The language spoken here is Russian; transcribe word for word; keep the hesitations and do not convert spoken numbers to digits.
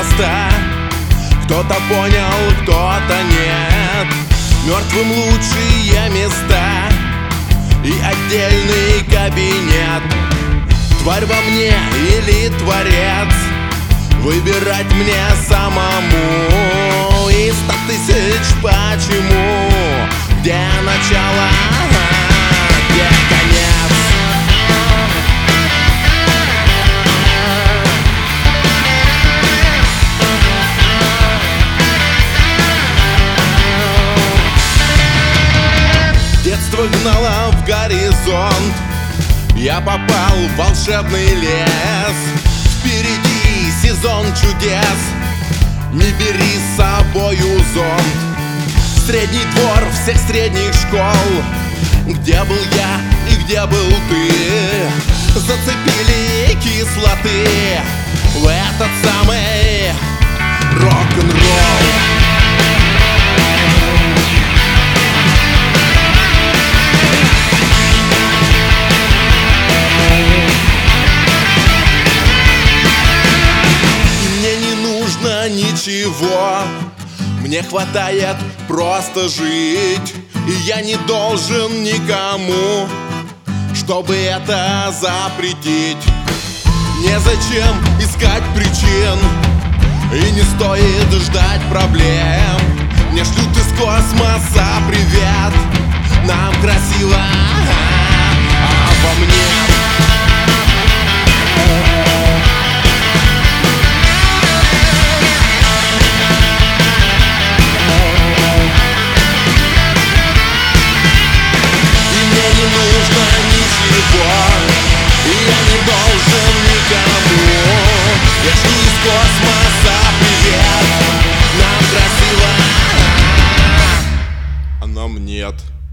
неспроста. Кто-то понял, кто-то нет. Мертвым лучшие места и отдельный кабинет. Тварь во мне или творец, выбирать мне самому. Из ста тысяч почему, где начало, где конец. Детство гнало в горизонт, я попал в волшебный лес. Впереди сезон чудес, не бери с собою зонт. Средний двор всех средних школ, где был я и где был ты, зацепили кислоты в этот самый рок-н-ролл. Ничего, мне хватает просто жить, и я не должен никому, чтобы это запретить. Незачем искать причин, и не стоит ждать проблем. Мне шлют из космоса привет, нам красиво, а во мне и я не должен никому. Я шлю из космоса привет, нам красиво, а нам нет.